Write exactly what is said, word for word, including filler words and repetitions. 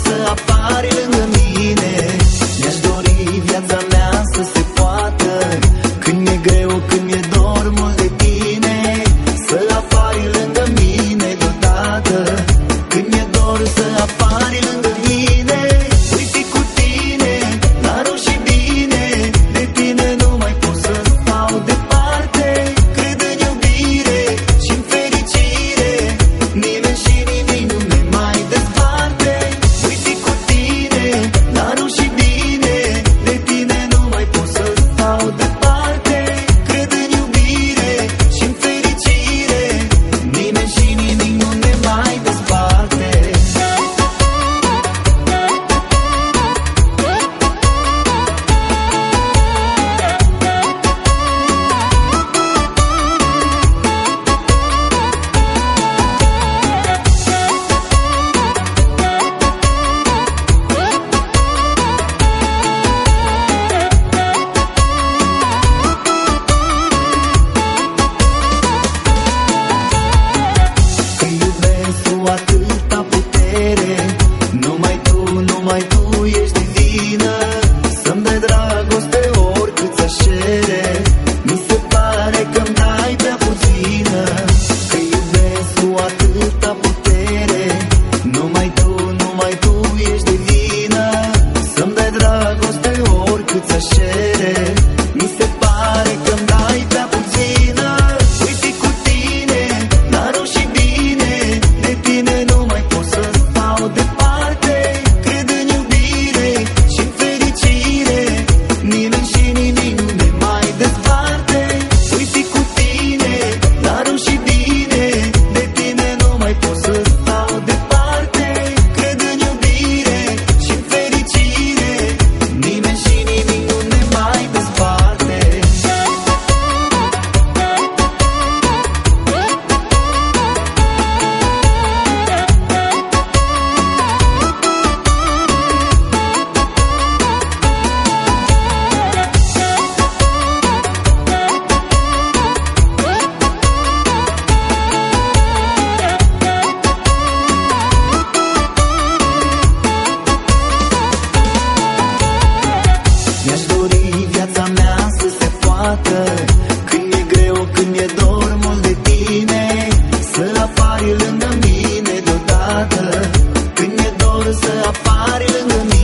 să apari lângă mine. Mi-aș dori viața mea să se poată, când e greu, când e dor mult de tine, să apari lângă mine deodată. Când e dor să apari lângă mine. Voi fi cu tine, la rău și bine, de tine nu mai pot să stau departe. Cred în iubire și în fericire, nimeni și nimic nu ne mai desparte. Voi fi cu tine, la rău și bine, de tine nu mai pot să stau departe. Cred în iubire și în fericire, nimeni și nimic nu ne mai desparte. Că iubesc cu atâta putere, numai tu, numai tu ești divină. Să-mi dai dragoste oricât ți-aș cere, mi se pare că-mi dai prea puțină. Că iubesc cu atâta putere, numai tu, numai tu ești divină. Să-mi dai dragoste oricât ți-aș cere, mi se pare că-mi dai prea puțină. Voi fi cu tine, la rău și bine, de tine nu mai pot să stau departe. Cred în iubire și în fericire, nimeni și nimic nu ne mai desparte. Voi fi cu tine, la rău și bine, de tine nu mai pot să stau departe. Cred în iubire și în fericire, nimeni și nimic nu ne mai desparte. Mi-aș dori viața mea să se poată, când e greu, când e dor mult de tine, să apari lângă mine deodată. Când e dor să apari lângă mine.